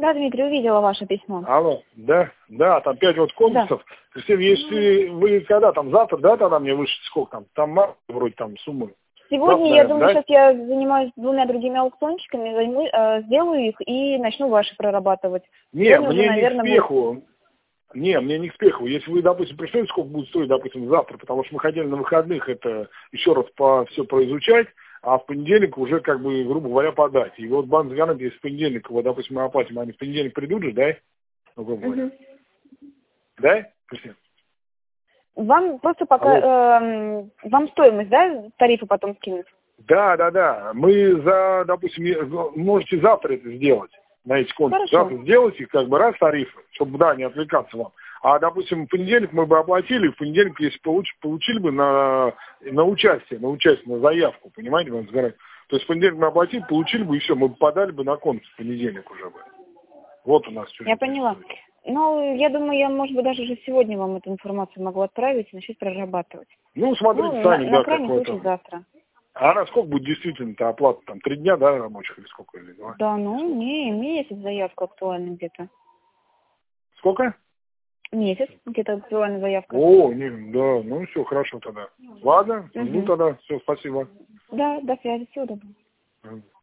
Да, Дмитрий, увидела ваше письмо. Алло, да, там 5 вот конкурсов. Да. Кристина, если вы когда там, завтра, да, тогда мне вышлите сколько там? Там мало вроде там суммы. Сегодня, Завтра, я думаю, да? сейчас я занимаюсь 2 другими аукциончиками, сделаю их и начну ваши прорабатывать. Не, Сегодня мне уже, не к наверное, спеху. Не, мне не к спеху. Если вы, допустим, пришлете, сколько будет стоить, допустим, завтра, потому что мы хотели на выходных это еще раз все произучать, а в понедельник уже, как бы, грубо говоря, подать. И вот банк гарантии, если в понедельник, вот, допустим, мы оплатим, они в понедельник придут же, да? Ну, грубо говоря. Мгм. Да, Кристина? Вам просто пока, вам стоимость, да, тарифа потом скинуть? Да. Мы можете завтра это сделать, на эти конкурсы. Хорошо. Завтра сделайте, как бы, раз тарифы, чтобы, да, не отвлекаться вам. А, допустим, в понедельник мы бы оплатили, в понедельник, если получили бы на участие, на заявку, понимаете, вам сгорать. То есть в понедельник мы оплатили, получили бы, и все, мы бы подали бы на конкурс в понедельник уже бы. Вот у нас что. Я поняла. Ну, я думаю, я, может быть, даже уже сегодня вам эту информацию могу отправить и начать прорабатывать. Ну, смотрите Ну, сами, на да, крайний случай какой-то. завтра. А на сколько будет действительно-то оплата? Там 3 дня, да, рабочих или сколько? Или 2? Да, ну, месяц заявка актуальна где-то. Сколько? Месяц где-то актуальна заявка. Да, ну все, хорошо тогда. Ладно, жду Угу. тогда. Все, спасибо. Да, до связи, всего доброго. Мгм.